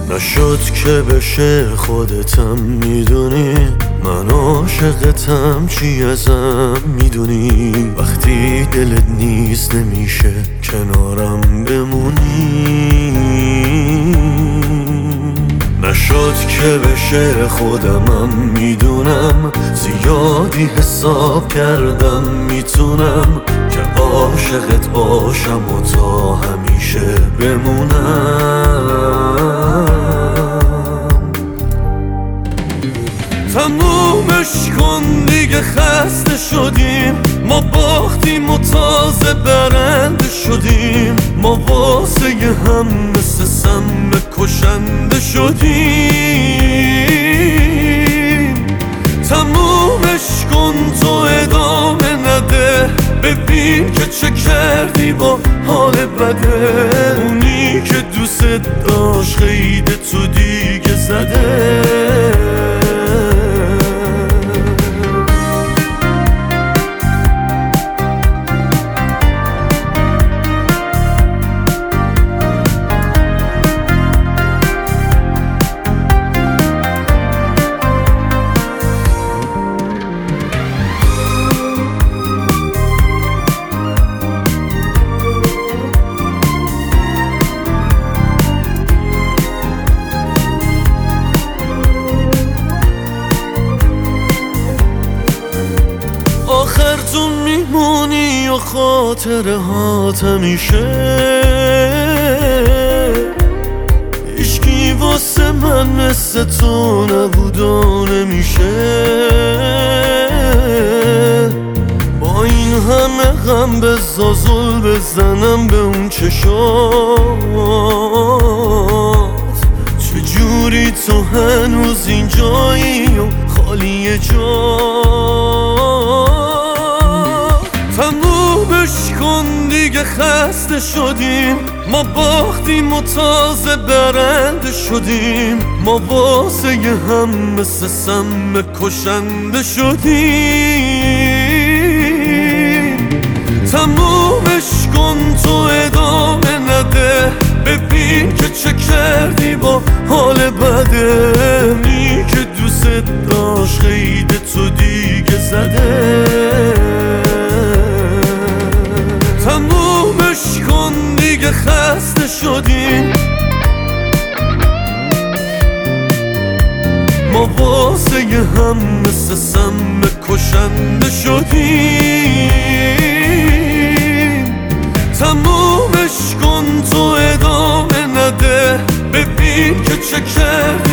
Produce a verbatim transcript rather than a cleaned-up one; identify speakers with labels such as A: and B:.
A: نشد که بشه خودتم میدونی، من عاشقتم چی ازم میدونی. وقتی دلت نیست نمیشه کنارم بمونی. نشد که بشه خودمم میدونم، زیادی حساب کردم میتونم که عاشقت باشم و تا همیشه بمونم. تمومش کن دیگه، خسته شدیم، ما باختیم و تازه برنده شدیم. ما واسه هم مثل سم کشنده شدیم. تمومش کن تو ادامه نده، ببین که چه کردی با حال بده. اونی که دوست داشت خیده تو دیگه زده. آخر تو میمونی و خاطره هات همیشه. هیچکی واسه من مثل تو نبود و نمیشه. با این همه غم بزا زل بزنم به اون چشات. چجوری تو هنوز اینجایی و خالی جا. تمومش کن دیگه، خسته شدیم، ما باختیم و تازه برنده شدیم. ما واسه هم مثل سم کشنده شدیم. تمومش کن تو ادامه نده، ببین که چه کردی با حال بده. اونی که دوست داشت خیده تو دیگه زده. تمومش کن دیگه، خسته شدیم، ما واسه هم مثل سم کشنده شدیم. تمومش کن تو ادامه نده، ببین که چه کرد